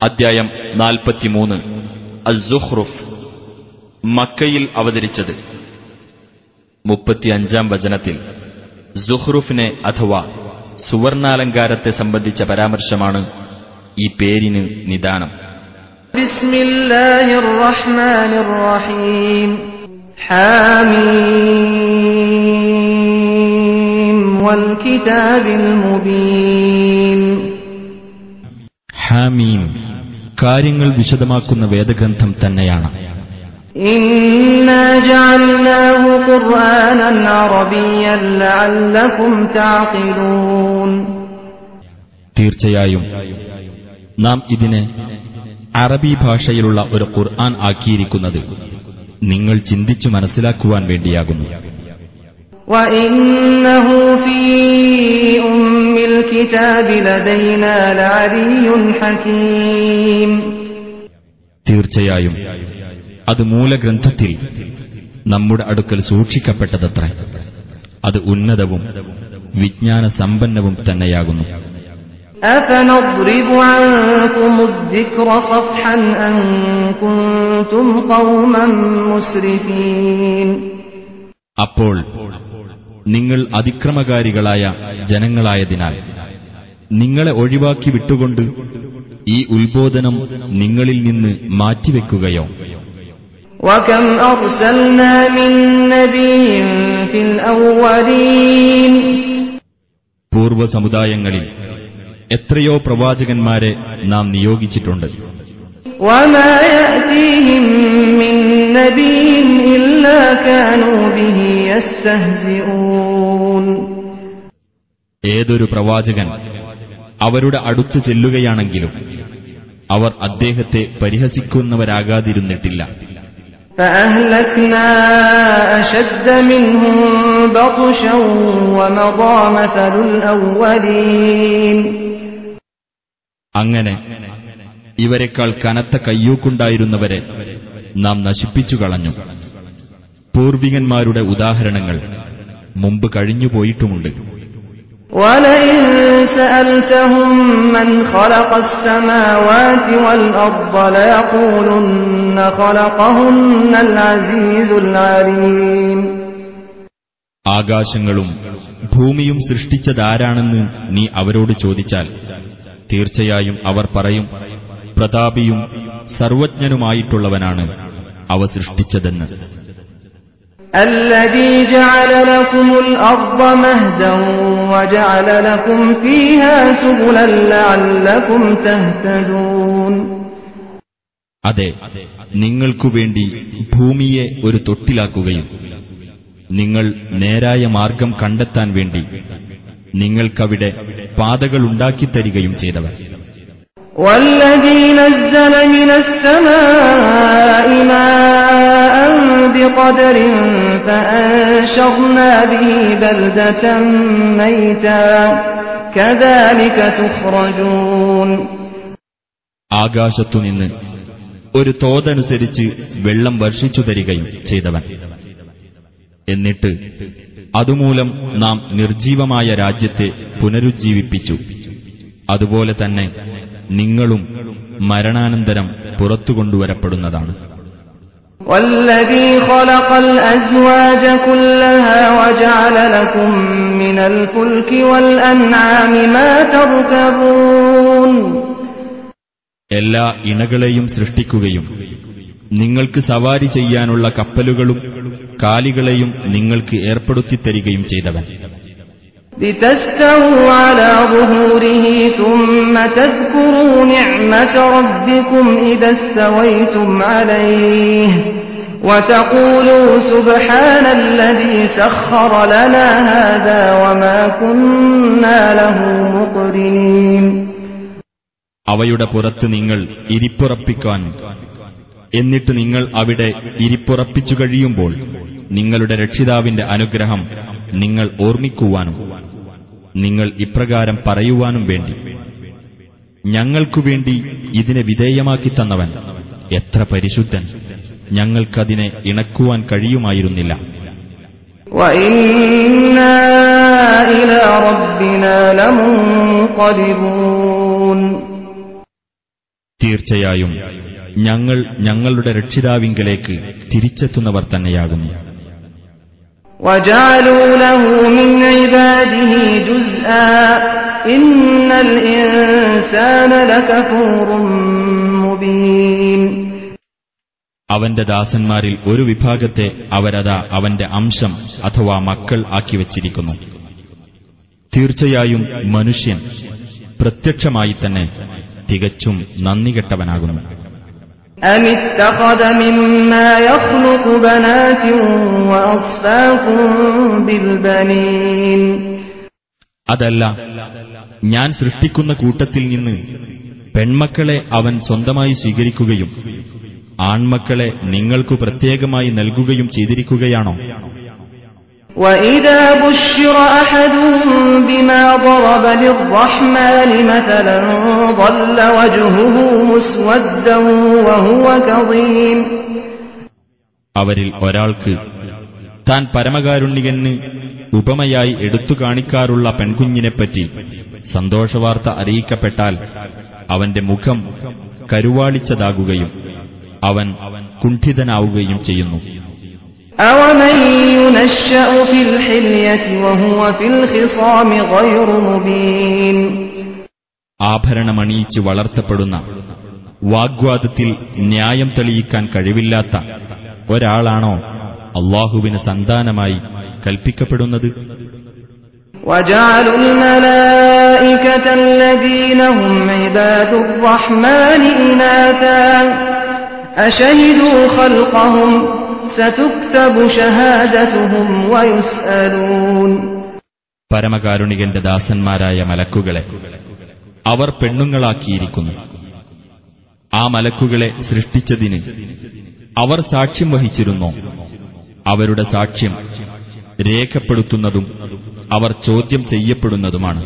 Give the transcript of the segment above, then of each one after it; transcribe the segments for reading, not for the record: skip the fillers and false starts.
അദ്ധ്യായം 43 അസ്-സുഖ്റുഫ്. മക്കയിൽ അവതരിച്ചത്. 35 വചനത്തിൽ സുഖ്റുഫിനെ അഥവാ സുവർണാലങ്കാരത്തെ സംബന്ധിച്ച പരാമർശമാണ് ഈ പേരിന് നിദാനം. ബിസ്മില്ലാഹിർ റഹ്മാനിർ റഹീം. ഹാമീം വൽ കിതാബിൽ മുബീൻ. ഹാമീം കാര്യങ്ങൾ വിശദമാക്കുന്ന വേദഗ്രന്ഥം തന്നെയാണ്. ഇന്നാ ജഅൽനാഹു ഖുർആനൻ അറബിയ്യൻ ലഅല്ലകും തഅഖിലൂൻ. തീർച്ചയായും നാം ഇതിനെ അറബി ഭാഷയിലുള്ള ഒരു ഖുർആൻ ആക്കിയിരിക്കുന്നത് നിങ്ങൾ ചിന്തിച്ചു മനസ്സിലാക്കുവാൻ വേണ്ടിയാകുന്നു. വഇന്നഹു ഫീ ഉമ്മിൽ കിതാബി ലദൈനാ ലഅലിയ്യുൻ ഹകീം. തീർച്ചയായും അത് മൂലഗ്രന്ഥത്തിൽ നമ്മുടെ അടുക്കൽ സൂക്ഷിക്കപ്പെട്ടതത്രേ. അത് ഉന്നതവും വിജ്ഞാന സമ്പന്നവും തന്നെയാകുന്നു. അഫനദ്രിബു അൻകുമുദ്ദിക്ര സഫ്ഹൻ അൻ കുൻതും ഖൗമൻ മുസ്രിഫീൻ. അപ്പോൾ നിങ്ങൾ അതിക്രമകാരികളായ ജനങ്ങളായതിനാൽ നിങ്ങളെ ഒഴിവാക്കി വിട്ടുകൊണ്ട് ഈ ഉത്ബോധനം നിങ്ങളിൽ നിന്ന് മാറ്റിവെക്കുകയോ? വകം അർസൽനാ മിൻ നബിയ്യിൻ ഫിൽ അവ്വലീൻ. പൂർവ്വ സമുദായങ്ങളിൽ എത്രയോ പ്രവാചകന്മാരെ നാം നിയോഗിച്ചിട്ടുണ്ട്. വമാ യഅതീഹിം മിൻ നബിയ്യിൻ ഇല്ലാ കാനൂ ബിഹി യസ്തഹ്സിഊൻ. ഏതൊരു പ്രവാചകൻ അവരുടെ അടുത്ത് ചെല്ലുകയാണെങ്കിലും അവർ അദ്ദേഹത്തെ പരിഹസിക്കുന്നവരാകാതിരുന്നിട്ടില്ല. فأهلكنا أشد منهم بطشا ومضى مثل الأولين. അങ്ങനെ ഇവരെക്കാൾ കനത്ത കയ്യൂക്കുണ്ടായിരുന്നവരെ നാം നശിപ്പിച്ചു കളഞ്ഞു. പൂർവികന്മാരുടെ ഉദാഹരണങ്ങൾ മുമ്പ് കഴിഞ്ഞുപോയിട്ടുമുണ്ട്. وَلَئِن سَأَلْتَهُم مَّنْ خَلَقَ السَّمَاوَاتِ وَالْأَرْضَ لَيَقُولُنَّ خَلَقَهُنَّ الْعَزِيزُ الْعَلِيمُ. ആകാശങ്ങളും ഭൂമിയും സൃഷ്ടിച്ചതാരാണെന്ന് നീ അവരോട് ചോദിച്ചാൽ തീർച്ചയായും അവർ പറയും, പ്രതാപിയും സർവജ്ഞനുമായിട്ടുള്ളവനാണ് അവ സൃഷ്ടിച്ചതെന്ന്. الذي جعل لكم الأرض مهدا وجعل لكم فيها سبلا لعلكم تهتدون. അതെ, നിങ്ങൾക്കുവേണ്ടി ഭൂമിയെ ഒരു തൊട്ടിലാക്കുകയും നിങ്ങൾ നേരായ മാർഗം കണ്ടെത്താൻ വേണ്ടി നിങ്ങൾക്കവിടെ പാതകളുണ്ടാക്കിത്തരികയും ചെയ്തവർ. والذي نزل من السماء ماء بقدر فأنشرنا به بلدة ميتا كذلك تخرجون. ആകാശത്തുനിന്ന് ഒരു തോതനുസരിച്ച് വെള്ളം വർഷിച്ചു തരികയും ചെയ്തവൻ. എന്നിട്ട് അതുമൂലം നാം നിർജീവമായ രാജ്യത്തെ പുനരുജ്ജീവിപ്പിച്ചു. അതുപോലെ തന്നെ നിങ്ങളും മരണാനന്തരം പുറത്തുകൊണ്ടുവരപ്പെടുന്നതാണ്. والذي خلق الأزواج كلها وجعل لكم من الفلك والأنعام ما تركبون. എല്ലാ ഇണകളെയും സൃഷ്ടിക്കുകയും നിങ്ങൾക്ക് സവാരി ചെയ്യാനുള്ള കപ്പലുകളും കാലികളെയും നിങ്ങൾക്ക് ഏർപ്പെടുത്തിത്തരികയും ചെയ്തവൻ. لتستووا على ظهوره ثم تذكروا نعمة ربكم إذا استويتم عليه وتقولوا سبحان الذي سخر لنا هذا وما كنا له مقرنين. അവയുടെ പുറത്ത് നിങ്ങൾ ഇരിപ്പുറപ്പിക്കാൻ, എന്നിട്ട് നിങ്ങൾ അവിടെ ഇരിപ്പുറപ്പിച്ചു കഴിയുമ്പോൾ നിങ്ങളുടെ രക്ഷിതാവിന്റെ അനുഗ്രഹം നിങ്ങൾ ഓർമ്മിക്കുവാനും നിങ്ങൾ ഇപ്രകാരം പറയുവാനും വേണ്ടി ഞങ്ങൾക്കുവേണ്ടി ഇതിനെ വിധേയമാക്കി തന്നവൻ എത്ര പരിശുദ്ധൻ, ഞങ്ങൾക്കതിനെ ഇണക്കുവാൻ കഴിയുമായിരുന്നില്ല. وَإِنَّا إِلَى رَبِّنَا لَمُنقَلِبُونَ. തീർച്ചയായും ഞങ്ങൾ ഞങ്ങളുടെ രക്ഷിതാവിങ്കലേക്ക് തിരിച്ചെത്തുന്നവർ തന്നെയാകുന്നു. وَجَعَلُوا لَهُ مِنْ عِبَادِهِ جُزْءًا إِنَّ الْإِنسَانَ لَكَفُورٌ مُبِينٌ. അവന്റെ ദാസന്മാരിൽ ഒരു വിഭാഗത്തെ അവരതാ അവന്റെ അംശം അഥവാ മക്കൾ ആക്കിവച്ചിരിക്കുന്നു. തീർച്ചയായും മനുഷ്യൻ പ്രത്യക്ഷമായി തന്നെ തികച്ചും നന്ദികെട്ടവനാകുന്നു. أَمِ اتَّخَذَ مِمَّا يَخْلُقُ بَنَاتٍ وَأَصْفَاكُم بِالْبَنِينَ. അതല്ല, ഞാൻ സൃഷ്ടിക്കുന്ന കൂട്ടത്തിൽ നിന്ന് പെൺമക്കളെ അവൻ സ്വന്തമായി സ്വീകരിക്കുകയും ആൺമക്കളെ നിങ്ങൾക്കു പ്രത്യേകമായി നൽകുകയും ചെയ്തിരിക്കുകയാണോ? وَإِذَا بُشِّرَ أَحَدُهُم بِمَا ضَرَبَ لِلرَّحْمَنِ مَثَلًا ظَلَّ وَجْهُهُ مُسْوَدًّا وَهُوَ كَظِيمٌ. അവരിൽ ഒരാൾക്ക് താൻ പരമകാരുണികന് ഉപമയായി എടുത്തു കാണിക്കാറുള്ള പെൺകുഞ്ഞിനെപ്പറ്റി സന്തോഷവാർത്ത അറിയിക്കപ്പെട്ടാൽ അവന്റെ മുഖം കരുവാളിച്ചതാകുകയും അവൻ കുണ്ഠിതനാവുകയും ചെയ്യുന്നു. أَوَمَن يُنَشَّأُ فِي الْحِلْيَةِ وَهُوَ فِي الْخِصَامِ غَيْرُ مُبِينٍ. ആഭരണമണിയിച്ച് വളർത്തപ്പെടുന്ന വാഗ്വാദത്തിൽ ന്യായം തെളിയിക്കാൻ കഴിവില്ലാത്ത ഒരാളാണോ അല്ലാഹുവിന് സന്താനമായി കൽപ്പിക്കപ്പെടുന്നത്? وَجَعَلُوا الْمَلَائِكَةَ الَّذِينَ هُمْ عِبَادُ الرَّحْمَنِ إِنَاثًا أَشَهِدُوا خَلْقَهُمْ سَتُكْتَبُ شَهَادَتُهُمْ وَيُسْأَلُونَ. പരമകാരുണികന്റെ ദാസന്മാരായ മലക്കുകളെ അവർ പെണ്ണുങ്ങളാക്കിയിരിക്കുന്നു. ആ മലക്കുകളെ സൃഷ്ടിച്ചതിന് അവർ സാക്ഷ്യം വഹിച്ചിരുന്നോ? അവരുടെ സാക്ഷ്യം രേഖപ്പെടുത്തുന്നതും അവർ ചോദ്യം ചെയ്യപ്പെടുന്നതുമാണ്.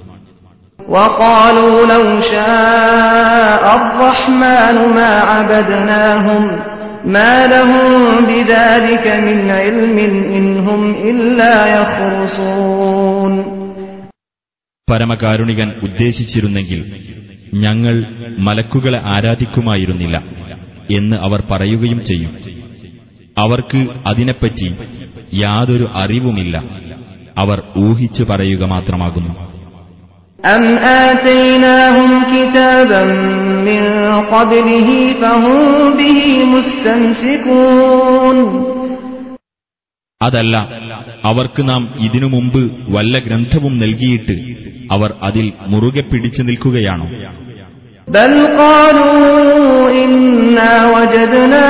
وَقَالُوا لَوْ شَاءَ الرَّحْمَنُ مَا عَبَدْنَاهُمْ مَا لَهُم بِذَلِكَ مِنْ عِلْمٍ إِنْ هُمْ إِلَّا يَخْرُصُونَ. പരമകാരുണികൻ ഉദ്ദേശിച്ചിരുന്നെങ്കിൽ ഞങ്ങൾ മലക്കുകളെ ആരാധിക്കുമായിരുന്നില്ല എന്ന് അവർ പറയുകയും ചെയ്യും. അവർക്ക് അതിനെപ്പറ്റി യാതൊരു അറിവുമില്ല, അവർ ഊഹിച്ചു പറയുക മാത്രമാകുന്നു. أَمْ آتَيْنَاهُمْ كِتَابًا مِّن قَبْلِهِ فَهُمْ بِهِ مُسْتَمْسِكُونَ. അതല്ല, അവർക്ക് നാം ഇതിനു മുമ്പ് വല്ല ഗ്രന്ഥവും നൽകിയിട്ട് അവർ അതിൽ മുറുകെ പിടിച്ചു നിൽക്കുകയാണോ? بَلْ قَالُوا إِنَّا وَجَدْنَا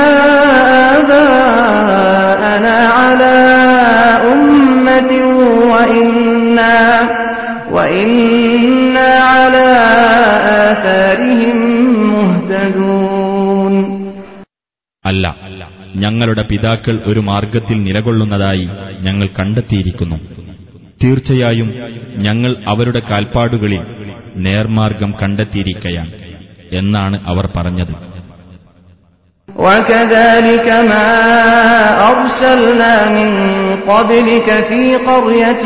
آبَاءَنَا عَلَى أُمَّةٍ وَإِنَّا عَلَى آثَارِهِم مُهْتَدُونَ. അല്ല, ഞങ്ങളുടെ പിതാക്കൾ ഒരു മാർഗത്തിൽ നിലകൊള്ളുന്നതായി ഞങ്ങൾ കണ്ടെത്തിയിരിക്കുന്നു. തീർച്ചയായും ഞങ്ങൾ അവരുടെ കാൽപ്പാടുകളിൽ നേർമാർഗം കണ്ടെത്തിയിരിക്കയാണ് എന്നാണ് അവർ പറഞ്ഞത്. وَكَذَلِكَ مَا أَرْسَلْنَا مِن قَبْلِكَ فِي قَرْيَةٍ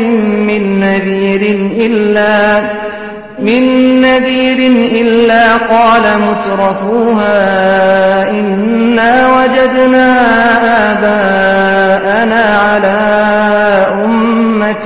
مِّن نَّذِيرٍ إِلَّا قَالَ مُتْرَفُوهَا إِنَّا وَجَدْنَا آبَاءَنَا عَلَى أُمَّةٍ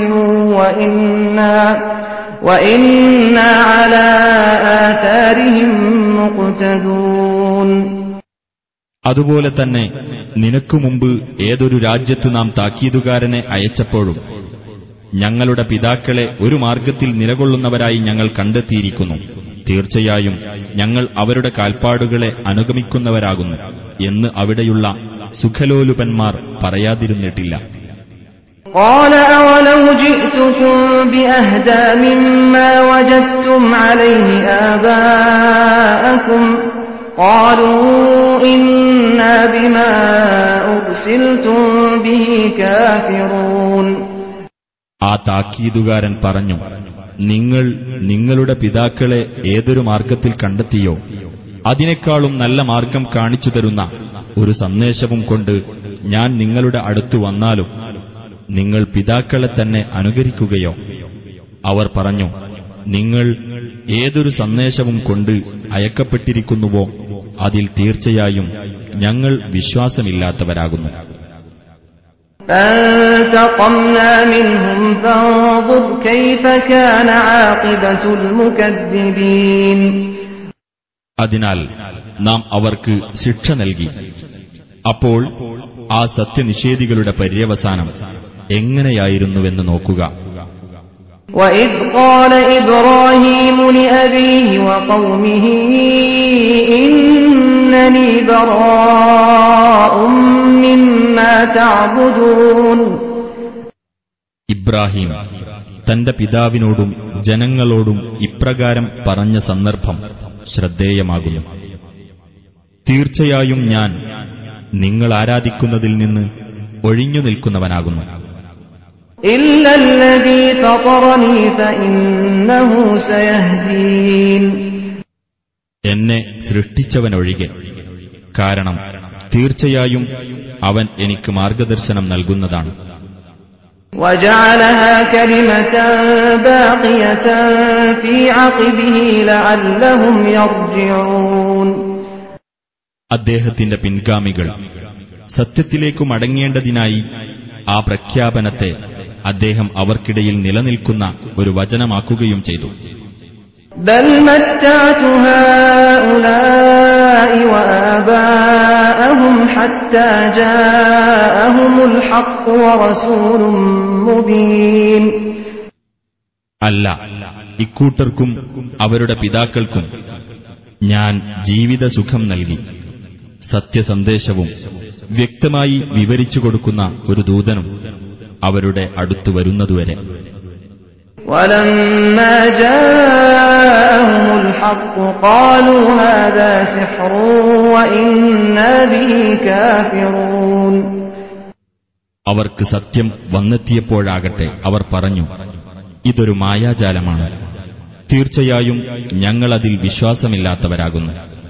وَإِنَّا عَلَى آثَارِهِم مُقْتَدُونَ. അതുപോലെ തന്നെ നിനക്കു മുമ്പ് ഏതൊരു രാജ്യത്ത് നാം താക്കീതുകാരനെ അയച്ചപ്പോഴും ഞങ്ങളുടെ പിതാക്കളെ ഒരു മാർഗത്തിൽ നിലകൊള്ളുന്നവരായി ഞങ്ങൾ കണ്ടെത്തിയിരിക്കുന്നു. തീർച്ചയായും ഞങ്ങൾ അവരുടെ കാൽപ്പാടുകളെ അനുഗമിക്കുന്നവരാകുന്നു എന്ന് അവിടെയുള്ള സുഖലോലുപന്മാർ പറയാതിരുന്നിട്ടില്ല. قَالَ أَوَلَوْ جِئْتُكُم بِأَهْدَىٰ مِمَّا وَجَدتُّمْ عَلَيْهِ آبَاءَكُمْ قَالُوا إِنَّا بِمَا أُرْسِلْتُم بِهِ كَافِرُونَ. ആ താക്കീതുകാരൻ പറഞ്ഞു, നിങ്ങൾ നിങ്ങളുടെ പിതാക്കളെ ഏതൊരു മാർഗത്തിൽ കണ്ടെത്തിയോ അതിനേക്കാളും നല്ല മാർഗം കാണിച്ചു തരുന്ന ഒരു സന്ദേശവും കൊണ്ട് ഞാൻ നിങ്ങളുടെ അടുത്തു വന്നാലും നിങ്ങൾ പിതാക്കളെ തന്നെ അനുകരിക്കുകയോ? അവർ പറഞ്ഞു, നിങ്ങൾ ഏതൊരു സന്ദേശവും കൊണ്ട് അയക്കപ്പെട്ടിരിക്കുന്നുവോ അതിൽ തീർച്ചയായും ഞങ്ങൾ വിശ്വാസമില്ലാത്തവരാകുന്നു. فانتقمنا منهم فانظر كيف كان عاقبة المكذبين. അതിനാൽ നാം അവർക്ക് ശിക്ഷ നൽകി. അപ്പോൾ ആ സത്യനിഷേധികളുടെ പര്യവസാനം എങ്ങനെയായിരുന്നുവെന്ന് നോക്കുക. وَإِذْ قَالَ إِبْرَاهِيمُ لِأَبِيهِ وَقَوْمِهِ إِنَّنِي بَرَاءٌ مِّمَّا تَعْبُدُونَ. ഇബ്രാഹിം തന്റെ പിതാവിനോടും ജനങ്ങളോടും ഇപ്രകാരം പറഞ്ഞ സന്ദർഭം ശ്രദ്ധേയമാകുന്നു. തീർച്ചയായും ഞാൻ നിങ്ങൾ ആരാധിക്കുന്നതിൽ നിന്ന് ഒഴിഞ്ഞു നിൽക്കുന്നവനാകുന്നു. إِلَّا الَّذِي فَطَرَنِي فَإِنَّهُ سَيَهْدِينِ. എന്നെ സൃഷ്ടിച്ചവനൊഴികെ, കാരണം തീർച്ചയായും അവൻ എനിക്ക് മാർഗദർശനം നൽകുന്നതാണ്. وَجَعَلَهَا كَلِمَةً بَاقِيَةً فِي عَقِبِهِ لَعَلَّهُمْ يَرْجِعُونَ. അദ്ദേഹത്തിന്റെ പിൻഗാമികൾ സത്യത്തിലേക്കു മടങ്ങേണ്ടതിനായി ആ പ്രഖ്യാപനത്തെ അദ്ദേഹം അവർക്കിടയിൽ നിലനിൽക്കുന്ന ഒരു വചനമാക്കുകയും ചെയ്തു. بَلْ مَتَّعْتُ هَؤُلَاءِ وَآبَاءَهُمْ حَتَّى جَاءَهُمُ الْحَقُّ وَرَسُولٌ مُبِينٌ. അല്ല, ഇക്കൂട്ടർക്കും അവരുടെ പിതാക്കൾക്കും ഞാൻ ജീവിതസുഖം നൽകി, സത്യസന്ദേശവും വ്യക്തമായി വിവരിച്ചു കൊടുക്കുന്ന ഒരു ദൂതനും അവരുടെ അടുത്തു വരുന്നതുവരെ. وَلَمَّا جَاءَهُمُ الْحَقُّ قَالُوا هَذَا سِحْرٌ وَإِنَّا بِهِ كَافِرُونَ. അവർക്ക് സത്യം വന്നെത്തിയപ്പോഴാകട്ടെ അവർ പറഞ്ഞു, ഇതൊരു മായാജാലമാണ്, തീർച്ചയായും ഞങ്ങളതിൽ വിശ്വാസമില്ലാത്തവരാകുന്നു.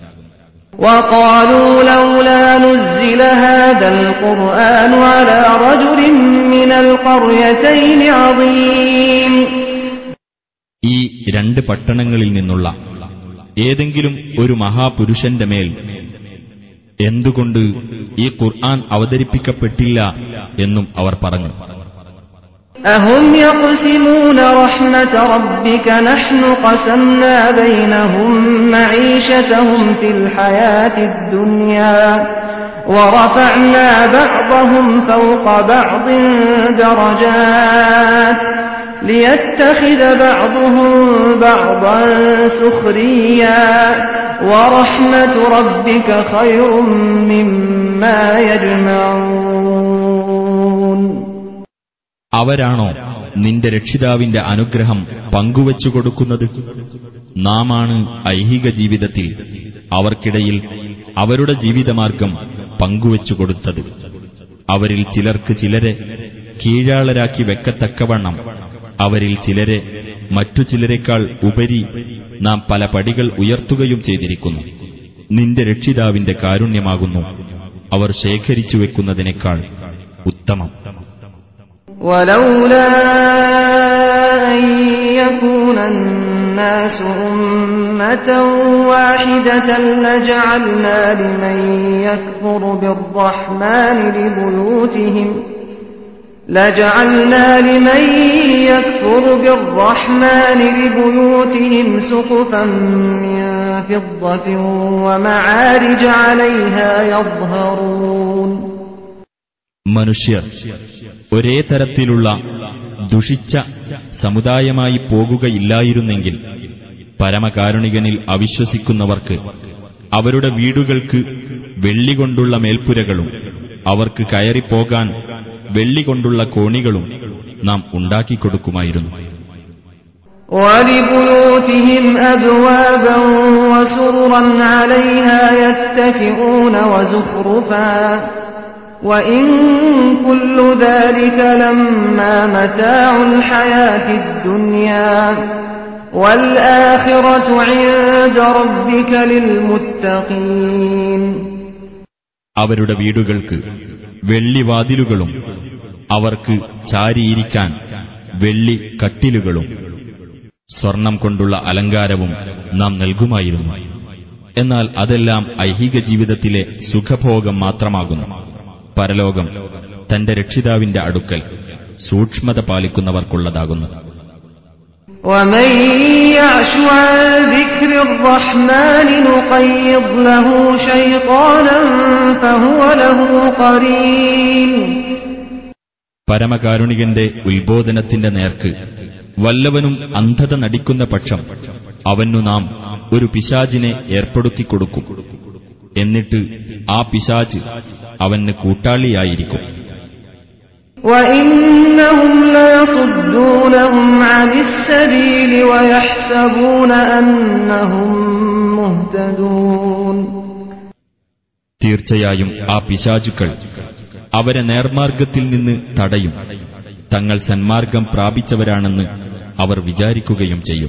وَقَالُوا لَوْلَا نُزِّلَ هَذَا الْقُرْآنُ عَلَى رَجُلٍ مِّنَ الْقَرْيَتَيْنِ عَظِيمٍ. ഈ രണ്ട് പട്ടണങ്ങളിൽ നിന്നുള്ള ഏതെങ്കിലും ഒരു മഹാപുരുഷന്റെ മേൽ എന്തുകൊണ്ട് ഈ ഖുർആൻ അവതരിപ്പിക്കപ്പെട്ടില്ല എന്നും അവർ പറഞ്ഞു. أَهُمْ يَقْسِمُونَ رَحْمَةَ رَبِّكَ نَحْنُ قَسَمْنَا بَيْنَهُم مَّعِيشَتَهُمْ فِي الْحَيَاةِ الدُّنْيَا وَرَفَعْنَا بَعْضَهُمْ فَوْقَ بَعْضٍ دَرَجَاتٍ لِيَتَّخِذَ بَعْضُهُم بَعْضًا سُخْرِيًّا وَرَحْمَةُ رَبِّكَ خَيْرٌ مِّمَّا يَجْمَعُونَ. അവരാണോ നിന്റെ രക്ഷിതാവിന്റെ അനുഗ്രഹം പങ്കുവച്ചു കൊടുക്കുന്നത്? നാമാണ് ഐഹിക ജീവിതത്തിൽ അവർക്കിടയിൽ അവരുടെ ജീവിതമാർഗം പങ്കുവച്ചു കൊടുത്തത്. അവരിൽ ചിലർക്ക് ചിലരെ കീഴാളരാക്കി വെക്കത്തക്കവണ്ണം അവരിൽ ചിലരെ മറ്റു ചിലരെക്കാൾ ഉപരി നാം പല പടികൾ ഉയർത്തുകയും ചെയ്തിരിക്കുന്നു. നിന്റെ രക്ഷിതാവിന്റെ കാരുണ്യമാകുന്നു അവർ ശേഖരിച്ചു വെക്കുന്നതിനേക്കാൾ ഉത്തമം. وَلَوْلَا أَن يَكُونَ النَّاسُ أُمَّةً وَاحِدَةً لَجَعَلْنَا لِمَن يَكْفُرُ بِالرَّحْمَنِ لِبُيُوتِهِمْ سُقُفًا مِّن فِضَّةٍ وَمَعَارِجَ عَلَيْهَا يَظْهَرُونَ. മനുഷ്യർ ഒരേ തരത്തിലുള്ള ദുഷിച്ച സമുദായമായി പോകുകയില്ലായിരുന്നെങ്കിൽ പരമകാരുണികനിൽ അവിശ്വസിക്കുന്നവർക്ക് അവരുടെ വീടുകൾക്ക് വെള്ളികൊണ്ടുള്ള മേൽപ്പുരകളും അവർക്ക് കയറിപ്പോകാൻ വെള്ളികൊണ്ടുള്ള കോണികളും നാം ഉണ്ടാക്കിക്കൊടുക്കുമായിരുന്നു. وَلِبُيُوتِهِمْ أَبْوَابًا وَسُرُرًا عَلَيْهَا يَتَّكِئُونَ وَزُخْرُفًا وَإِن كُلُّ ذَلِكَ لَمَّا مَتَاعُ الْحَيَاةِ الدُّنْيَا وَالْآخِرَةُ عِندَ رَبِّكَ لِلْمُتَّقِينَ. അവരുടെ വീടുകൾക്ക് വെള്ളിവാതിലുകളും അവർക്ക് ചാരിയിരിക്കാൻ വെള്ളി കട്ടിലുകളും സ്വർണം കൊണ്ടുള്ള അലങ്കാരവും നാം നൽകുമായിരുന്നു. എന്നാൽ അതെല്ലാം ഐഹിക ജീവിതത്തിലെ സുഖഭോഗം മാത്രമാകുന്നു. പരലോകം തന്റെ രക്ഷിതാവിന്റെ അടുക്കൽ സൂക്ഷ്മത പാലിക്കുന്നവർക്കുള്ളതാകുന്നു. ومن يعش عن ذكر الرحمن نقيض له شيطانا فهو له قرين. പരമകാരുണികന്റെ ഉത്ബോധനത്തിന്റെ നേർക്ക് വല്ലവനും അന്ധത നടിക്കുന്ന പക്ഷം അവനു നാം ഒരു പിശാചിനെ ഏർപ്പെടുത്തിക്കൊടുക്കും. എന്നിട്ട് ആ പിശാച് അവന് കൂട്ടാളിയായിരിക്കും. وَإِنَّهُمْ لَيَصُدُّونَهُمْ عَنِ السَّبِيلِ وَيَحْسَبُونَ أَنَّهُمْ مُهْتَدُونَ. തീർച്ചയായും ആ പിശാചുക്കൾ അവരെ നേർമാർഗത്തിൽ നിന്ന് തടയും. തങ്ങൾ സന്മാർഗം പ്രാപിച്ചവരാണെന്ന് അവർ വിചാരിക്കുകയും ചെയ്യും.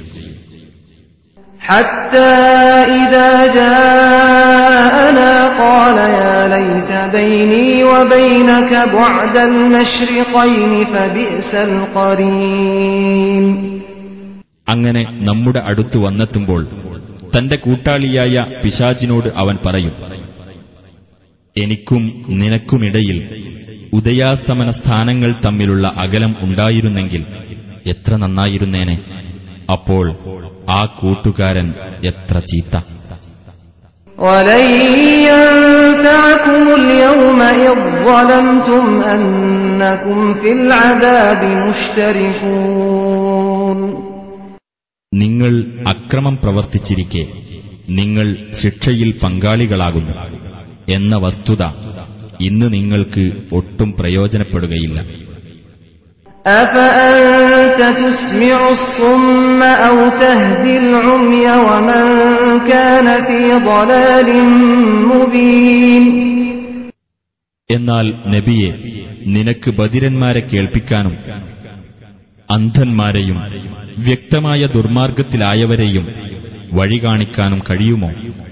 حتى إذا جاءنا قال يا ليت بيني وبينك بعد المشرقين فبئس القرين. അങ്ങനെ നമ്മുടെ അടുത്ത് വന്നെത്തുമ്പോൾ തന്റെ കൂട്ടാളിയായ പിശാചിനോട് അവൻ പറയും, എനിക്കും നിനക്കുമിടയിൽ ഉദയാസ്തമന സ്ഥാനങ്ങൾ തമ്മിലുള്ള അകലം ഉണ്ടായിരുന്നെങ്കിൽ എത്ര നന്നായിരുന്നേനെ. അപ്പോൾ ആ കൂട്ടുകാരൻ എത്ര ചീത്ത. وَلَن يَنفَعَكُمُ الْيَوْمَ إِذ ظَّلَمْتُمْ أَنَّكُمْ فِي الْعَذَابِ مُشْتَرِكُونَ. നിങ്ങൾ അക്രമം പ്രവർത്തിച്ചിരിക്കെ നിങ്ങൾ ശിക്ഷയിൽ പങ്കാളികളാകുന്നു എന്ന വസ്തുത ഇന്ന് നിങ്ങൾക്ക് ഒട്ടും പ്രയോജനപ്പെടുകയില്ല. أَفَأَنْتَ تُسْمِعُ الصُّمَّ أَوْ تَهْدِي الْعُمْيَ وَمَنْ كَانَ فِي ضَلَالٍ مُبِينٍ. എന്നാൽ നബിയെ, നിനക്ക് ബധിരന്മാരെ കേൾപ്പിക്കാനും അന്ധന്മാരെയും വ്യക്തമായ ദുർമാർഗത്തിലായവരെയും വഴി കാണിക്കാനും കഴിയുമോ?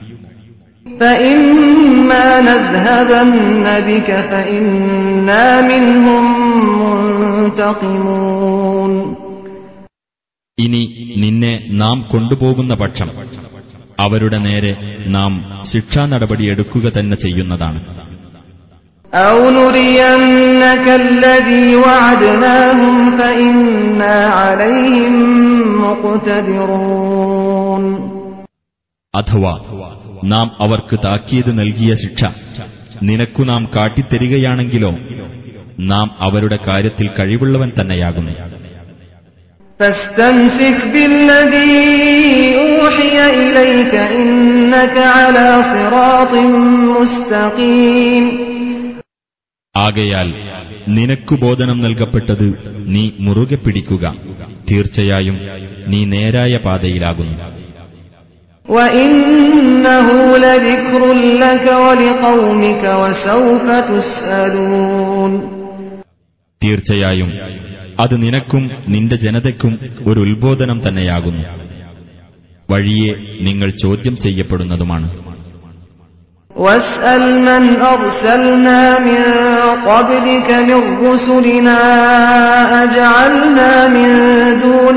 فَإِمَّا نَذْهَبَنَّ بِكَ فَإِنَّا مِنْهُمْ مُنْتَقِمُونَ. ഇനി നിന്നെ നാം കൊണ്ടുപോകുന്ന പക്ഷം അവരുടെ നേരെ നാം ശിക്ഷാ നടപടിയെടുക്കുക തന്നെ ചെയ്യുന്നതാണ്. أَوْ نُرِيَنَّكَ الَّذِي وَعَدْنَاهُمْ فَإِنَّا عَلَيْهِمْ مُقْتَدِرُونَ. അഥവാ നാം അവർക്ക് താക്കീത് നൽകിയ ശിക്ഷ നിനക്കു നാം കാട്ടിത്തരികയാണെങ്കിലോ നാം അവരുടെ കാര്യത്തിൽ കഴിവുള്ളവൻ തന്നെയാകുന്നു. فاستمسك بالذي أوحي إليك إنك على صراط مستقيم. ആകയാൽ നിനക്കു ബോധനം നൽകപ്പെട്ടത് നീ മുറുകെ പിടിക്കുക. തീർച്ചയായും നീ നേരായ പാതയിലാകുന്നു. وَإِنَّهُ لَذِكْرٌ لَكَ وَلِقَوْمِكَ وَسَوْفَ تُسْأَلُونَ. തീർച്ചയായും അത് നിനക്കും നിന്റെ ജനതയ്ക്കും ഒരു ഉത്ബോധനം തന്നെയാകുന്നു. വഴിയെ നിങ്ങൾ ചോദ്യം ചെയ്യപ്പെടുന്നതുമാണ്. وَاسْأَلْ مَنْ أَرْسَلْنَا مِنْ قَبْلِكَ مِنْ رُسُلِنَا أَجَعَلْنَا مِنْ دُونِ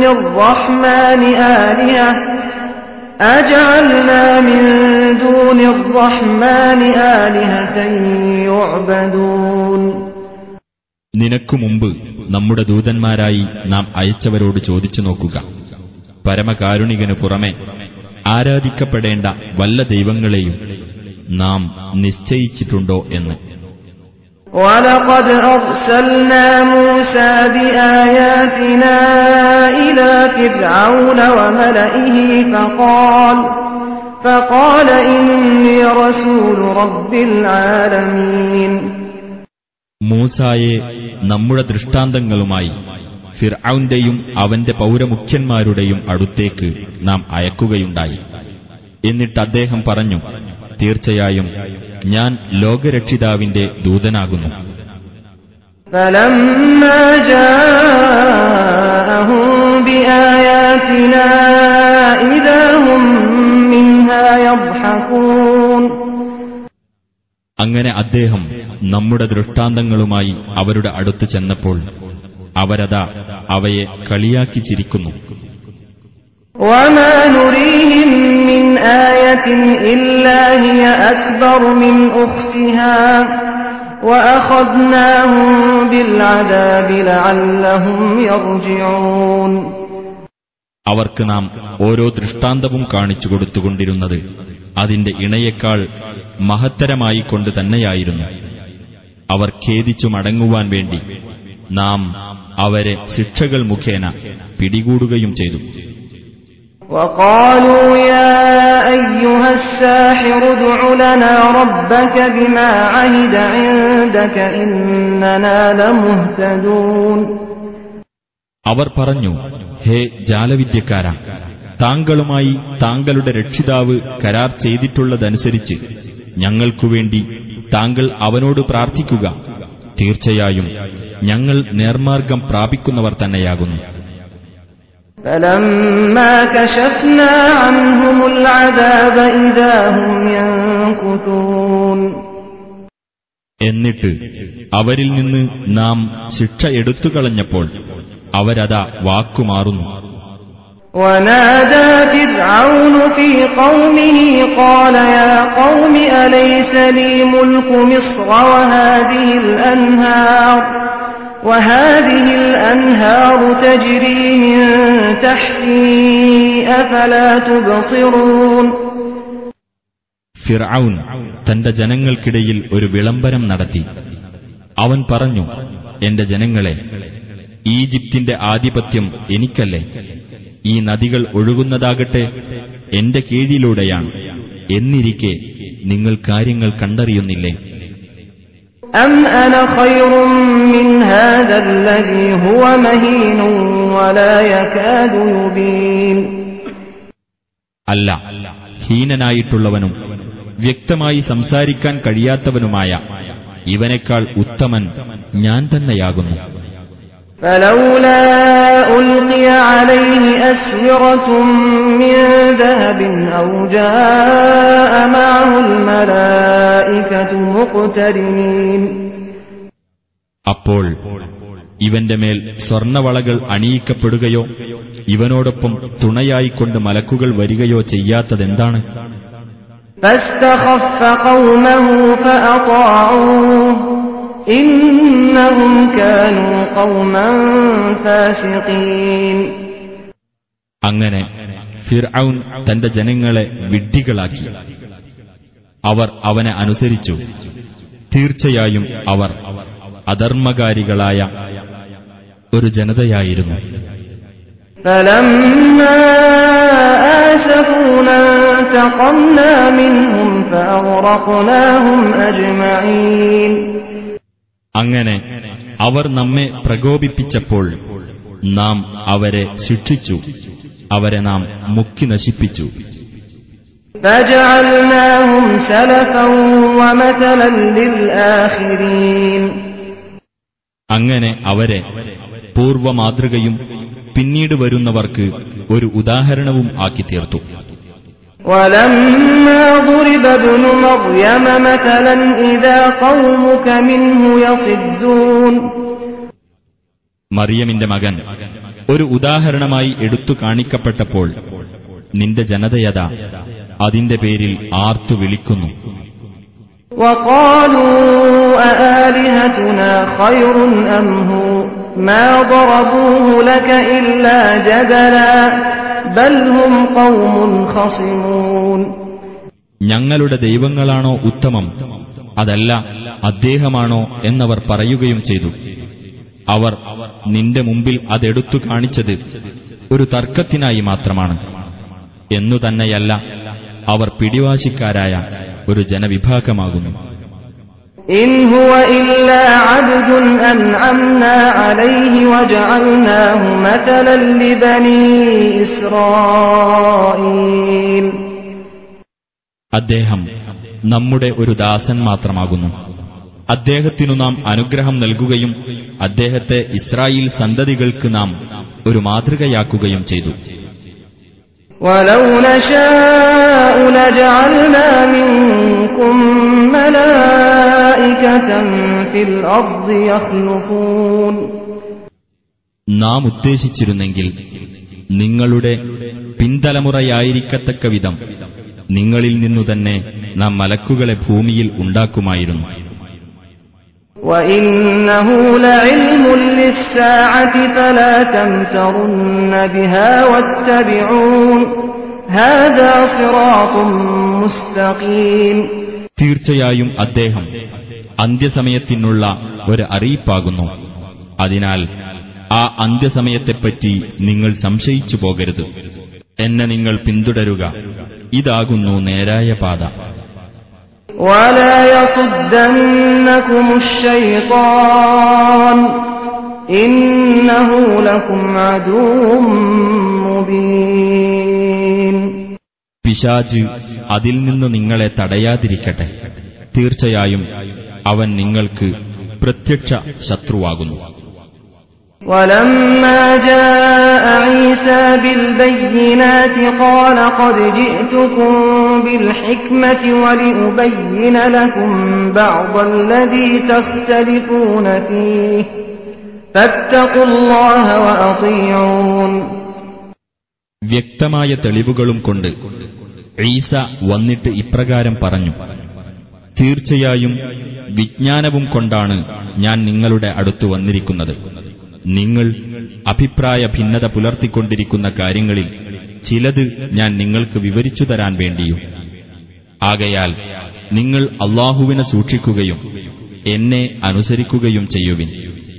الرَّحْمَنِ آلِهَةً يُعْبَدُونَ. നിനക്കു മുമ്പ് നമ്മുടെ ദൂതന്മാരായി നാം അയച്ചവരോട് ചോദിച്ചു നോക്കുക, പരമകാരുണികനു പുറമെ ആരാധിക്കപ്പെടേണ്ട വല്ല ദൈവങ്ങളെയും നാം നിശ്ചയിച്ചിട്ടുണ്ടോ എന്ന്. وَلَقَدْ أَرْسَلْنَا مُوسَى بِآيَاتِنَا إِلَى فِرْعَوْنَ وَمَلَئِهِ فَقَالَ إِنِّي رَسُولُ رَبِّ الْعَالَمِينَ. മൂസായെ നമ്മുടെ ദൃഷ്ടാന്തങ്ങളുമായി ഫിർഔന്റെയും അവന്റെ പൗരമുഖ്യന്മാരുടെയും അടുത്തേക്ക് നാം അയക്കുകയുണ്ടായി. എന്നിട്ട് അദ്ദേഹം പറഞ്ഞു, തീർച്ചയായും ഞാൻ ലോകരക്ഷിതാവിന്റെ ദൂതനാകുന്നു. فَلَمَّا جَاءَهُم بِآيَاتِنَا إِذَا هُم مِّنْهَا يَضْحَكُونَ. അങ്ങനെ അദ്ദേഹം നമ്മുടെ ദൃഷ്ടാന്തങ്ങളുമായി അവരുടെ അടുത്ത് ചെന്നപ്പോൾ അവരതാ അവയെ കളിയാക്കി ചിരിക്കുന്നു. وما نريهم من آية إلا هي أكبر من أختها وأخذناهم بالعذاب لعلهم يرجعون. അവർക്ക് നാം ഓരോ ദൃഷ്ടാന്തവും കാണിച്ചു കൊടുത്തുകൊണ്ടിരുന്നത് അതിന്റെ ഇണയേക്കാൾ മഹത്തരമായി കൊണ്ട് തന്നെയായിരുന്നു. അവർ ഖേദിച്ചു മടങ്ങുവാൻ വേണ്ടി നാം അവരെ ശിക്ഷകൾ മുഖേന പിടികൂടുകയും ചെയ്തു. وقالوا يا أيها الساحر ادع لنا ربك بما عهد عندك إننا لمهتدون. അവർ പറഞ്ഞു, ഹേ ജാലവിദ്യക്കാരാ, താങ്കളുമായി താങ്കളുടെ രക്ഷിതാവ് കരാർ ചെയ്തിട്ടുള്ളതനുസരിച്ച് ഞങ്ങൾക്കുവേണ്ടി താങ്കൾ അവനോട് പ്രാർത്ഥിക്കുക. തീർച്ചയായും ഞങ്ങൾ നേർമാർഗം പ്രാപിക്കുന്നവർ തന്നെയാകുന്നു. فلما كشفنا عنهم العذاب إذا هم ينكثون. എന്നിട്ട് അവരിൽ നിന്ന് നാം ശിക്ഷ എടുത്തുകളഞ്ഞപ്പോൾ അവരതാ വാക്കുമാറുന്നു. ونادى فرعون في قومه قال يا قوم أليس لي ملك مصر وهذه الأنهار تجري من تحتي أفلا تبصرون. ഫിർഔൻ തന്റെ ജനങ്ങൾക്കിടയിൽ ഒരു വിളംബരം നടത്തി. അവൻ പറഞ്ഞു, എന്റെ ജനങ്ങളെ, ഈജിപ്തിന്റെ ആധിപത്യം എനിക്കല്ലേ? ഈ നദികൾ ഒഴുകുന്നതാകട്ടെ എന്റെ കീഴിലൂടെയാണ്. എന്നിരിക്കെ നിങ്ങൾ കാര്യങ്ങൾ കണ്ടറിയുന്നില്ലേ? أم أنا خير من هذا الذي هو مهين ولا يكاد يبين. അല്ല, ഹീനനായിട്ടുള്ളവനും വ്യക്തമായി സംസാരിക്കാൻ കഴിയാത്തവനുമായ ഇവനേക്കാൾ ഉത്തമൻ ഞാൻ തന്നെയാകുന്നു. فلولا ألقي عليه أسورة من ذهب أو جاء معه الملائكة مقترنين. അപ്പോൾ ഇവന്റെ മേൽ സ്വർണവളകൾ അണിയിക്കപ്പെടുകയോ ഇവനോടൊപ്പം തുണയായിക്കൊണ്ട് മലക്കുകൾ വരികയോ ചെയ്യാത്തതെന്താണ്? فاستخف قومه فأطاعوه إنهم كانوا قوما فاسقين. അങ്ങനെ ഫിർഔൻ തന്റെ ജനങ്ങളെ വിഡ്ഢികളാക്കി. അവർ അവനെ അനുസരിച്ചു. തീർച്ചയായും അവർ അധർമ്മകാരികളായ ഒരു ജനതയായിരുന്നു. فلما آسفونا انتقمنا منهم فأغرقناهم أجمعين. അങ്ങനെ അവർ നമ്മെ പ്രകോപിപ്പിച്ചപ്പോൾ നാം അവരെ ശിക്ഷിച്ചു. അവരെ നാം മുക്കി നശിപ്പിച്ചു. فجعلناهم سلفا ومثلا للآخرين. അങ്ങനെ അവരെ പൂർവമാതൃകയും പിന്നീട് വരുന്നവർക്ക് ഒരു ഉദാഹരണവും ആക്കി തീർത്തു. ولما ضرب ابن مريم مثلا إذا قومك منه يصدون. മറിയമിന്റെ മകൻ ഒരു ഉദാഹരണമായി എടുത്തു കാണിക്കപ്പെട്ടപ്പോൾ നിന്റെ ജനതയത അതിന്റെ പേരിൽ ആർത്തു വിളിക്കുന്നു. وقالوا أآلهتنا خير أم هو ما ضربوه لك إلا جدلا بل هم قوم خصمون. ഞങ്ങളുടെ ദൈവങ്ങളാണോ ഉത്തമം, അതല്ല അദ്ദേഹമാണോ എന്നവർ പറയുകയും ചെയ്തു. അവർ നിന്റെ മുമ്പിൽ അതെടുത്തു കാണിച്ചത് ഒരു തർക്കത്തിനായി മാത്രമാണ്. എന്നു തന്നെയല്ല, അവർ പിടിവാശിക്കാരായ ഒരു ജനവിഭാഗമാകുന്നു. إن هو إلا عبد أنعمنا عليه وجعلناه مثلا لبني إسرائيل. അദ്ദേഹം നമ്മുടെ ഒരു ദാസൻ മാത്രമാകുന്നു. അദ്ദേഹത്തിനു നാം അനുഗ്രഹം നൽകുകയും അദ്ദേഹത്തെ ഇസ്രായേൽ സന്തതികൾക്ക് നാം ഒരു മാതൃകയാക്കുകയും ചെയ്തു. وَلَوْ نَشَاءُ لَجَعَلْنَا مِنكُم مَّلَائِكَةً فِي الْأَرْضِ يَخْلُفُونَ. നാം ഉദ്ദേശിച്ചിരുന്നെങ്കിൽ നിങ്ങളുടെ പിൻതലമുറയായിരിക്കത്തക്ക വിധം നിങ്ങളിൽ നിന്നുതന്നെ നാം മലക്കുകളെ ഭൂമിയിൽ ഉണ്ടാക്കുമായിരുന്നു. وَإِنَّهُ لَعِلْمٌ لِلسَّاعَةِ فَلَا تَمْتَرُنَّ بِهَا وَاتَّبِعُونِ هَذَا صِرَاطٌ مُسْتَقِيمٌ. തീർച്ചയായും അദ്ദേഹം അന്ത്യസമയത്തിനുള്ള ഒരു അറിയിപ്പാകുന്നു. അതിനാൽ ആ അന്ത്യസമയത്തെപ്പറ്റി നിങ്ങൾ സംശയിച്ചു പോകരുത്. എന്നെ നിങ്ങൾ പിന്തുടരുക, ഇതാകുന്നു നേരായ പാത. وَلَا يَصُدَّنَّكُمُ الشَّيْطَانُ إِنَّهُ لَكُمْ عَدُوٌّ مُبِينٌ. പിശാച് അതിൽ നിന്ന് നിങ്ങളെ തടയാതിരിക്കട്ടെ. തീർച്ചയായും അവൻ നിങ്ങൾക്ക് പ്രത്യക്ഷ ശത്രുവാകുന്നു. وَلَمَّا جَاءَ عِيسَى بِالْبَيِّنَاتِ قَالَ قَدْ جِئْتُكُم بِالْحِكْمَةِ وَلِأُبَيِّنَ لَكُم بَعْضَ الَّذِي تَخْتَلِفُونَ فِيهِ فَاتَّقُوا اللَّهَ وَأَطِيعُونِ. വ്യക്തമായ തെളിവുകളും കൊണ്ട് ഈസ വന്നിട്ട് ഇപ്രകാരം പറഞ്ഞു: തീർച്ചയായും വിജ്ഞാനവും കൊണ്ടാണ് ഞാൻ നിങ്ങളുടെ അടുത്തു വന്നിരിക്കുന്നത്. നിങ്ങൾ അഭിപ്രായ ഭിന്നത പുലർത്തിക്കൊണ്ടിരിക്കുന്ന കാര്യങ്ങളിൽ ചിലത് ഞാൻ നിങ്ങൾക്ക് വിവരിച്ചു തരാൻ വേണ്ടിയും. ആകയാൽ നിങ്ങൾ അല്ലാഹുവിനെ സൂക്ഷിക്കുകയും എന്നെ അനുസരിക്കുകയും ചെയ്യുവിൻ.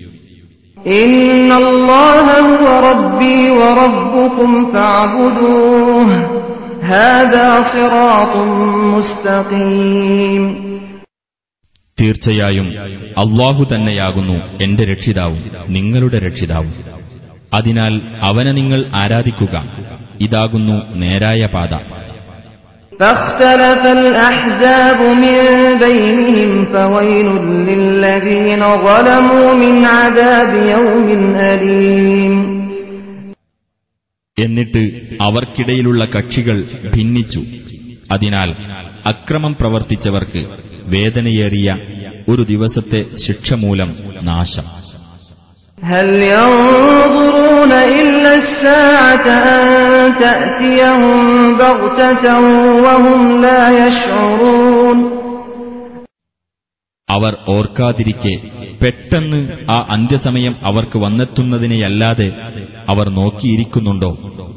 ഇന്നല്ലാഹ ഹുവ റബ്ബി വറബ്ബുകും ഫഅബ്ദൂഹു ഹാദാ സിറാത്തും മുസ്തഖീം. തീർച്ചയായും അല്ലാഹു തന്നെയാകുന്നു എന്റെ രക്ഷിതാവും നിങ്ങളുടെ രക്ഷിതാവും. അതിനാൽ അവനെ നിങ്ങൾ ആരാധിക്കുക, ഇതാകുന്നു നേരായ പാത. فاختلف الأحزاب من بينهم فويل للذين ظلموا من عذاب يوم أليم. എന്നിട്ട് അവർക്കിടയിലുള്ള കക്ഷികൾ ഭിന്നിച്ചു. അതിനാൽ അക്രമം പ്രവർത്തിച്ചവർക്ക് വേദനയേറിയ ഒരു ദിവസത്തെ ശിക്ഷ മൂലം നാശം. هل ينظرون إلا الساعة أن تأتيهم بغتة وهم لا يشعرون. അവർ ഓർക്കാതിരിക്കെ പെട്ടെന്ന് ആ അന്ത്യസമയം അവർക്ക് വന്നെത്തുന്നതിനെയല്ലാതെ അവർ നോക്കിയിരിക്കുന്നുണ്ടോ?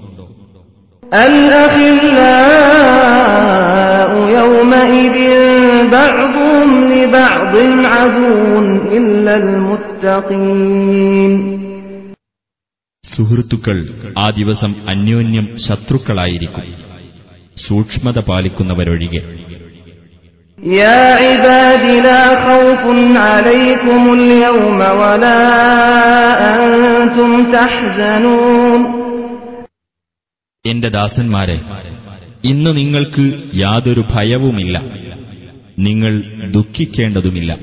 الأخلاء يومئذ بعضهم لبعض عدو إلا المتقين. സുഹൃത്തുക്കൾ ആ ദിവസം അന്യോന്യം ശത്രുക്കളായിരിക്കും, സൂക്ഷ്മത പാലിക്കുന്നവരൊഴികെ. يا عباد لا خوف عليكم اليوم ولا أنتم تحزنون. എന്റെ ദാസന്മാരെ, ഇന്ന് നിങ്ങൾക്ക് യാതൊരു ഭയവുമില്ല, നിങ്ങൾ ദുഃഖിക്കേണ്ടതുമില്ല.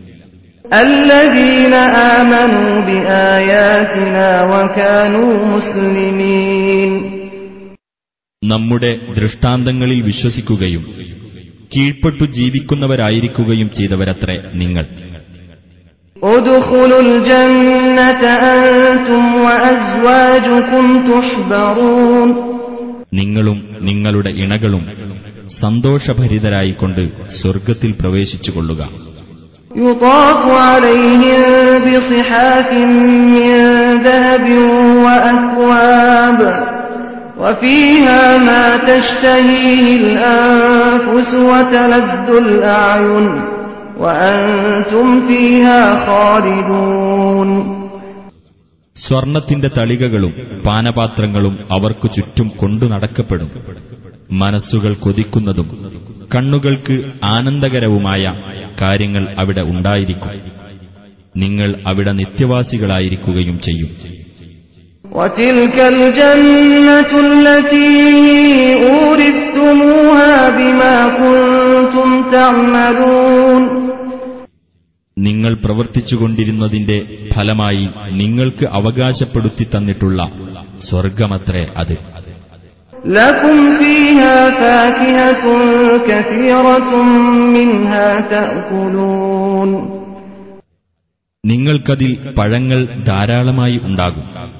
الذين آمنوا بآياتنا وكانوا مسلمين. നമ്മുടെ ദൃഷ്ടാന്തങ്ങളിൽ വിശ്വസിക്കുകയും കീഴ്പ്പെട്ടു ജീവിക്കുന്നവരായിരിക്കുകയും ചെയ്തവരത്രേ നിങ്ങൾ. ادخلوا الجنة أنتم وأزواجكم تحبرون. നിങ്ങളും നിങ്ങളുടെ ഇണകളും സന്തോഷഭരിതരായിക്കൊണ്ട് സ്വർഗ്ഗത്തിൽ പ്രവേശിച്ചുകൊള്ളുക. يطاف عليهم بصحاف من ذهب وأكواب وفيها ما تشتهيه الأنفس وتلذ الأعين وأنتم فيها خالدون. സ്വർണത്തിന്റെ തളികകളും പാനപാത്രങ്ങളും അവർക്കു ചുറ്റും കൊണ്ടു നടക്കപ്പെടും. മനസ്സുകൾ കൊതിക്കുന്നതും കണ്ണുകൾക്ക് ആനന്ദകരവുമായ കാര്യങ്ങൾ അവിടെ ഉണ്ടായിരിക്കും. നിങ്ങൾ അവിടെ നിത്യവാസികളായിരിക്കുകയും ചെയ്യും. وَتِلْكَ الْجَنَّةُ الَّتِي أُورِثْتُمُوهَا بِمَا كُنتُمْ تَعْمَلُونَ. നിങ്ങൾ പ്രവർത്തിച്ചുകൊണ്ടിരുന്നതിന്റെ ഫലമായി നിങ്ങൾക്ക് അവകാശപ്പെടുത്തി തന്നിട്ടുള്ള സ്വർഗമത്രേ അത്. لَكُمْ فِيهَا فَاكِهَةٌ كَثِيرَةٌ مِنْهَا تَأْكُلُونَ. നിങ്ങൾക്കതിൽ പഴങ്ങൾ ധാരാളമായി ഉണ്ടാകും,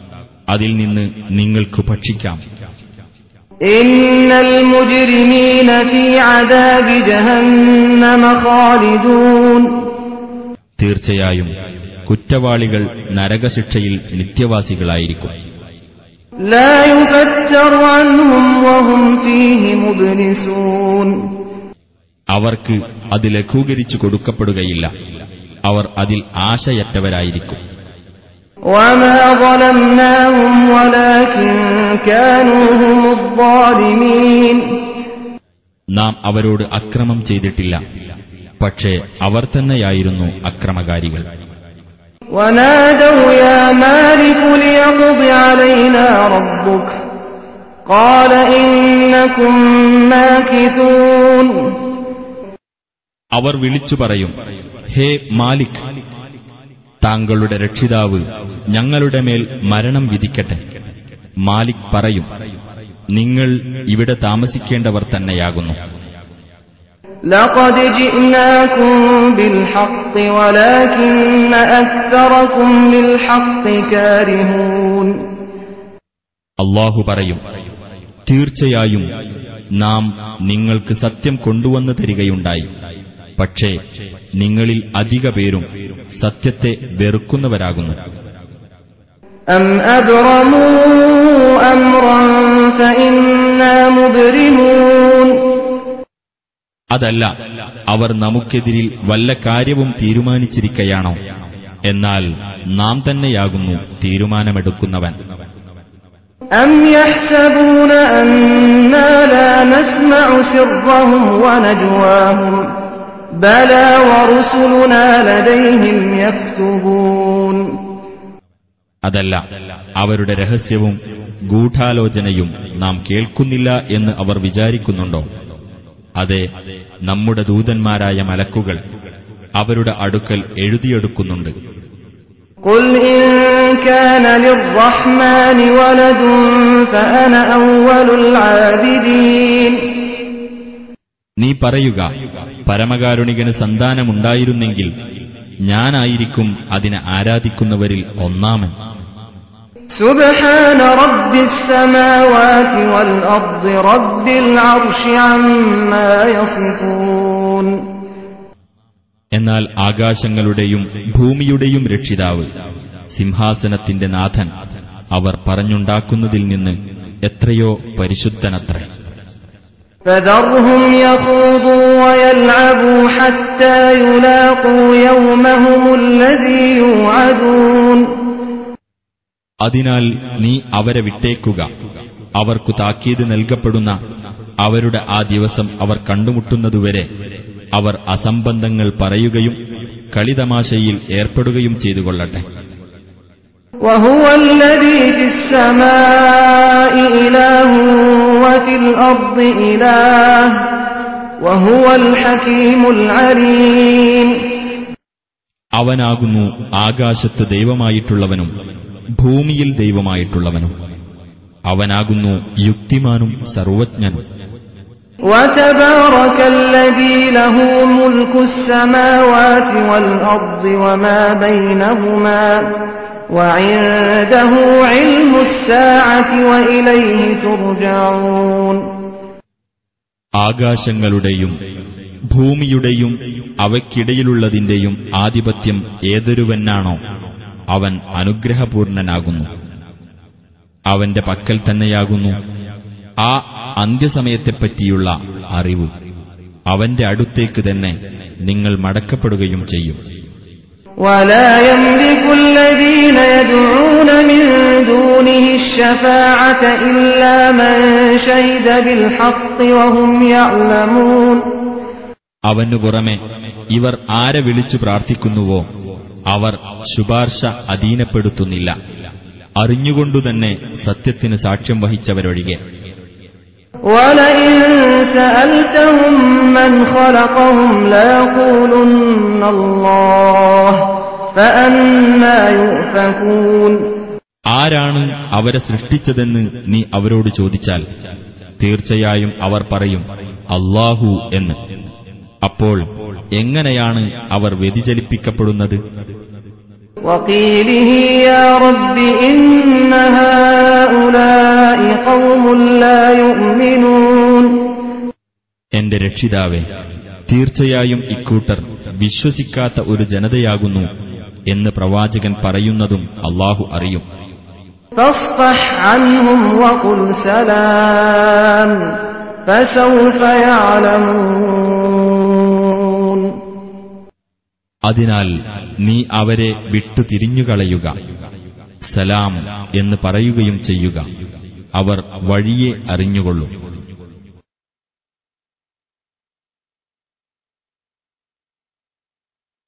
അതിൽ നിന്ന് നിങ്ങൾക്ക് ഭക്ഷിക്കാം. ഇന്നൽ മുജ്രിമീന ഫീ അദാബി ജഹന്നമ ഖാലിദൂൻ. തീർച്ചയായും കുറ്റവാളികൾ നരകശിക്ഷയിൽ നിത്യവാസികളായിരിക്കും. ലാ യുഫത്തറു അൻഹും വഹും ഫീഹി മുബ്ലിസൂൻ. അവർക്ക് അത് ലഘൂകരിച്ചു കൊടുക്കപ്പെടുകയില്ല. അവർ അതിൽ ആശയറ്റവരായിരിക്കും. വമാ ളലംനാഹും വലാകിൻ കാനൂ ഹുമുദ്ദാലിമീൻ. നാം അവരോട് അക്രമം ചെയ്തിട്ടില്ല, പക്ഷേ അവർ തന്നെയായിരുന്നു അക്രമകാരികൾ. വനാദൗ യാ മാലികു ലിയഖ്ദി അലൈനാ റബ്ബുക ഖാല ഇന്നകും മാകിഥൂൻ. അവർ വിളിച്ചു പറയും, ഹേ മാലിക്, താങ്കളുടെ രക്ഷിതാവ് ഞങ്ങളുടെ മേൽ മരണം വിധിക്കട്ടെ. മാലിക് പറയും, നിങ്ങൾ ഇവിടെ താമസിക്കേണ്ടവർ തന്നെയാകുന്നു. ലഖദ് ജിഅനാകും ബിൽഹഖ് വലാകിന്ന അക്തറകും ലിൽഹഖ് കാരിഹൂൻ. അല്ലാഹു പറയും, തീർച്ചയായും നാം നിങ്ങൾക്ക് സത്യം കൊണ്ടുവന്നു തരികയുണ്ടായി, പക്ഷേ നിങ്ങളിൽ അധിക പേരും സത്യത്തെ വെറുക്കുന്നവരാകുന്നു. അം അബ്റമൂ അംറൻ ഫഇന്നാ മുബ്രിമൂൻ. അതല്ല, അവർ നമുക്കെതിരിൽ വല്ല കാര്യവും തീരുമാനിച്ചിരിക്കയാണോ? എന്നാൽ നാം തന്നെയാകുന്നു തീരുമാനമെടുക്കുന്നവൻ. അം യഹ്സബൂന അന്നാ ലാ നസ്മഉ സിർറഹും വനജ്വാഹും ബലാ വറുസുലുനാ ലദൈഹിം യക്തുബൂൻ. അതല്ല, അവരുടെ രഹസ്യവും ഗൂഢാലോചനയും നാം കേൾക്കുന്നില്ല എന്ന് അവർ വിചാരിക്കുന്നുണ്ടോ? അതെ, നമ്മുടെ ദൂതന്മാരായ മലക്കുകൾ അവരുടെ അടുക്കൽ എഴുതിയെടുക്കുന്നുണ്ട്. ഖുൽ ഇൻ കാന ലിർറഹ്മാനി വലദുൻ ഫഅന അവ്വലുൽ ആബിദീൻ. നീ പറയുക, പരമകാരുണികന് സന്താനമുണ്ടായിരുന്നെങ്കിൽ ഞാനായിരിക്കും അതിനെ ആരാധിക്കുന്നവരിൽ ഒന്നാമൻ. സുബ്ഹാന റബ്ബിസ് സമാവാതി വൽ അർദി റബ്ബിൽ അർശി അമ്മാ യസിഫൂൻ. എന്നാൽ ആകാശങ്ങളുടെയും ഭൂമിയുടെയും രക്ഷിതാവ്, സിംഹാസനത്തിന്റെ നാഥൻ, അവർ പറഞ്ഞുണ്ടാക്കുന്നതിൽ നിന്ന് എത്രയോ പരിശുദ്ധനത്രേ. فذرهم يخوضوا ويلعبوا حتى يلاقوا يومهم الذي يوعدون. അതിനാൽ നീ അവരെ വിട്ടേക്കുക. അവർക്കു താക്കീത് നൽകപ്പെടുന്ന അവരുടെ ആ ദിവസം അവർ കണ്ടുമുട്ടുന്നതുവരെ അവർ അസംബന്ധങ്ങൾ പറയുകയും കളിതമാശയിൽ ഏർപ്പെടുകയും ചെയ്തുകൊള്ളട്ടെ. وهو الذي في السماء إله وفي الأرض إله وهو الحكيم العليم. അവനാകുന്നു ആകാശത്ത് ദൈവമായിട്ടുള്ളവനും ഭൂമിയിൽ ദൈവമായിട്ടുള്ളവനും. അവനാകുന്നു യുക്തിമാനും സർവജ്ഞനും. وتبارك الذي له ملك السماوات والأرض وما بينهما وعنده علم الساعة وإليه ترجعون. ആകാശങ്ങളുടെയും ഭൂമിയുടെയും അവയ്ക്കിടയിലുള്ളതിന്റെയും ആധിപത്യം ഏതൊരുവനാണോ അവൻ അനുഗ്രഹപൂർണനാകുന്നു. അവന്റെ പക്കൽ തന്നെയാകുന്നു ആ അന്ത്യസമയത്തെപ്പറ്റിയുള്ള അറിവ്. അവന്റെ അടുത്തേക്ക് തന്നെ നിങ്ങൾ മടക്കപ്പെടുകയും ചെയ്യും. ولا يملك الذين يدعون من دونه الشفاعة إلا من شهد بالحق وهم يعلمون. അവനു പുറമെ ഇവർ ആരെ വിളിച്ചു പ്രാർത്ഥിക്കുന്നുവോ അവർ ശുപാർശ അധീനപ്പെടുത്തുന്നില്ല, അറിഞ്ഞുകൊണ്ടുതന്നെ സത്യത്തിന് സാക്ഷ്യം വഹിച്ചവരൊഴികെ. وَلَئِن سَأَلْتَهُم مَّنْ خَلَقَهُمْ لَيَقُولُنَّ اللَّهُ فَأَنَّىٰ يُؤْفَكُونَ. ആരാണ് അവരെ സൃഷ്ടിച്ചതെന്ന് നീ അവരോട് ചോദിച്ചാൽ തീർച്ചയായും അവർ പറയും അല്ലാഹു എന്ന്. അപ്പോൾ എങ്ങനെയാണ് അവർ വ്യതിചലിപ്പിക്കപ്പെടുന്നത്? وقيله يا رب إن هؤلاء قوم لا يؤمنون. എന്റെ രക്ഷിതാവേ, തീർച്ചയായും ഇക്കൂട്ടർ വിശ്വസിക്കാത്ത ഒരു ജനതയാകുന്നു എന്ന് പ്രവാചകൻ പറയുന്നതും അല്ലാഹു അറിയും. فاصفح عنهم وقل سلام فسوف يعلمون. അതിനാൽ നീ അവരെ വിട്ടു തിരിഞ്ഞുകളയുക, സലാം എന്ന് പറയുകയും ചെയ്യുക, അവർ വഴിയെ അറിഞ്ഞുകൊള്ളും.